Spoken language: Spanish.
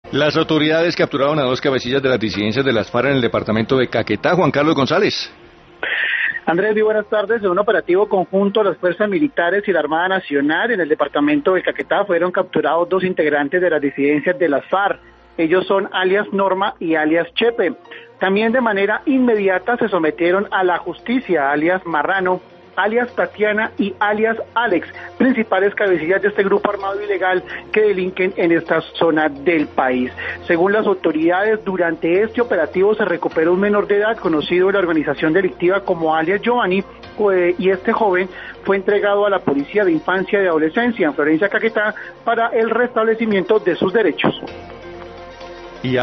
Las autoridades capturaron a dos cabecillas de las disidencias de las FARC en el departamento de Caquetá. Juan Carlos González. Andrés, muy buenas tardes. En un operativo conjunto, las fuerzas militares y la Armada Nacional en el departamento de Caquetá fueron capturados dos integrantes de las disidencias de las FARC. Ellos son alias Norma y alias Chepe. También de manera inmediata se sometieron a la justicia, alias Marrano, alias Tatiana y alias Alex, principales cabecillas de este grupo armado ilegal que delinquen en esta zona del país. Según las autoridades, durante este operativo se recuperó un menor de edad conocido en la organización delictiva como alias Giovanni, y este joven fue entregado a la Policía de Infancia y Adolescencia en Florencia, Caquetá, para el restablecimiento de sus derechos.